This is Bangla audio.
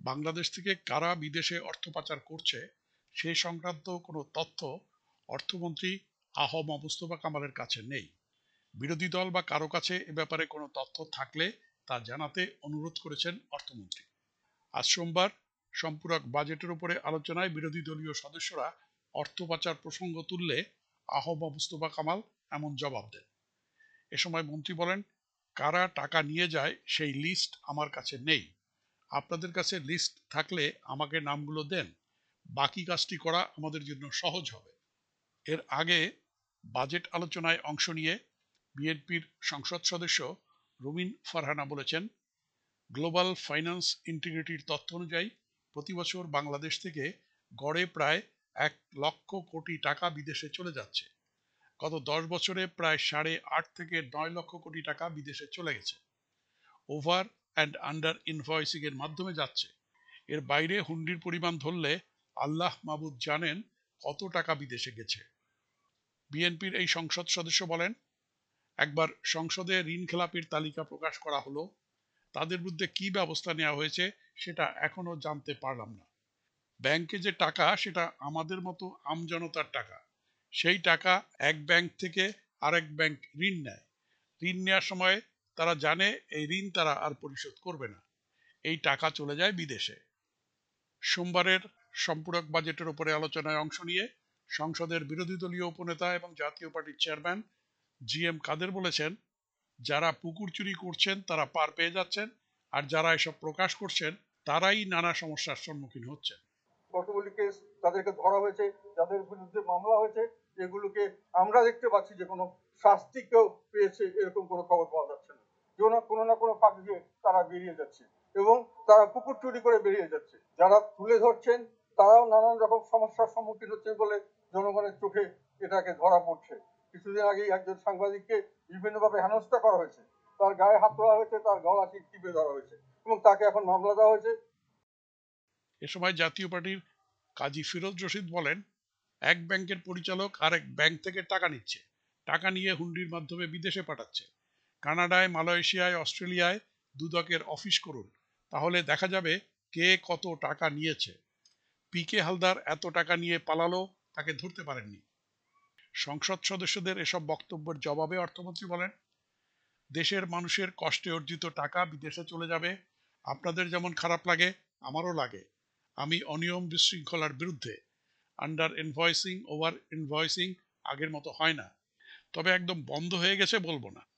বাংলাদেশ থেকে কারা বিদেশে অর্থ পাচার করছে সে সংক্রান্ত কোনো তথ্য অর্থমন্ত্রী মোস্তফা কামালের কাছে নেই। বিরোধী দল বা কারো কাছে এ ব্যাপারে কোনো তথ্য থাকলে তা জানাতে অনুরোধ করেছেন অর্থমন্ত্রী। আজ সোমবার সম্পূরক বাজেটের উপরে আলোচনায় বিরোধী দলীয় সদস্যরা অর্থ পাচার প্রসঙ্গ তুললে মোস্তফা কামাল এমন জবাব দেন। এ সময় মন্ত্রী বলেন, কারা টাকা নিয়ে যায় সেই লিস্ট আমার কাছে নেই। আপনাদের কাছে লিস্ট থাকলে আমাকে নামগুলো দেন, বাকি কাজটি করা আমাদের জন্য সহজ হবে। এর আগে বাজেট আলোচনায় অংশ নিয়ে বিএনপির সংসদ সদস্য রুমিন ফারহানা বলেছেন, গ্লোবাল ফাইন্যান্স ইন্টিগ্রিটির তথ্য অনুযায়ী প্রতি বছর বাংলাদেশ থেকে গড়ে প্রায় 1 লক্ষ কোটি টাকা বিদেশে চলে যাচ্ছে। গত 10 বছরে প্রায় 8.5 থেকে 9 লক্ষ কোটি টাকা বিদেশে চলে গেছে। ওভার অ্যান্ড আন্ডার ইনভয়েসিং এর মাধ্যমে যাচ্ছে। এর বাইরে হুন্ডির পরিমাণ ধরলে আল্লাহ মাবুদ জানেন কত টাকা বিদেশে গেছে। বিএনপির এই সংসদ সদস্য বলেন, একবার সংসদে ঋণ খেলাপির তালিকা প্রকাশ করা হলো, তাদের বিরুদ্ধে কি ব্যবস্থা নেওয়া হয়েছে সেটা এখনো জানতে পারলাম না। ব্যাংকে যে টাকা সেটা আমাদের মতো আমজনতার টাকা। সেই টাকা এক ব্যাংক থেকে আরেক ব্যাংক ঋণ নেয়। ঋণ নেওয়ার সময় তারা জানে এই ঋণ তারা আর পরিশোধ করবে না। এই টাকা চলে যায় বিদেশে। সোমবারের সম্পূরক বাজেটের উপরে আলোচনায় অংশ নিয়ে সংসদের বিরোধী দলীয় উপনেতা এবং জাতীয় পার্টির চেয়ারম্যান GM কাদের বলেছেন, যারা পুকুর চুরি করছেন তারা পার পেয়ে যাচ্ছেন, আর যারা এসব প্রকাশ করছেন তারাই নানা সমস্যার সম্মুখীন হচ্ছেন। কতগুলি কেস তাদেরকে ধরা হয়েছে, যাদের বিরুদ্ধে মামলা হয়েছে, এগুলোকে আমরা দেখতে পাচ্ছি যে কোনো শাস্তি কেউ পেয়েছে এরকম কোনো খবর পাওয়া যাচ্ছে না। কোনো না কোনো ফাঁক দিয়ে তারা বেরিয়ে যাচ্ছে এবং তারা পুকুর চুরি করে বেরিয়ে যাচ্ছে। যারা তুলে ধরছেন তারাও নানান রকম সমস্যার সম্মুখীন হচ্ছে বলে জনগণের চোখে এটাকে ধরা পড়ছে। কিছুদিন আগেই একজন সাংবাদিককে বিভিন্নভাবে হেনস্থা করা হয়েছে, তার গায়ে হাত তোলা হয়েছে, তার গলা টিপে ধরা হয়েছে এবং তাকে এখন মামলা দেওয়া হয়েছে। এ সময় জাতীয় পার্টির কাজী ফিরোজ রশিদ বলেন, এক ব্যাংকের পরিচালক আরেক ব্যাংক থেকে টাকা নিচ্ছে, টাকা নিয়ে হুন্ডির মাধ্যমে বিদেশে পাঠাচ্ছে। কানাডায়, মালয়েশিয়ায়, অস্ট্রেলিয়ায় দুদকের অফিস করুন, তাহলে দেখা যাবে কে কত টাকা নিয়েছে। PK হালদার এত টাকা নিয়ে পালালো, তাকে ধরতে পারেননি। সংসদ সদস্যদের এসব বক্তব্যের জবাবে অর্থমন্ত্রী বলেন, দেশের মানুষের কষ্টে অর্জিত টাকা বিদেশে চলে যাবে, আপনাদের যেমন খারাপ লাগে আমারও লাগে। আমি অনিয়ম বিশৃঙ্খলার বিরুদ্ধে। আন্ডার ইনভয়েসিং, ওভার ইনভয়েসিং আগের মতো হয় না, তবে একদম বন্ধ হয়ে গেছে বলবো না।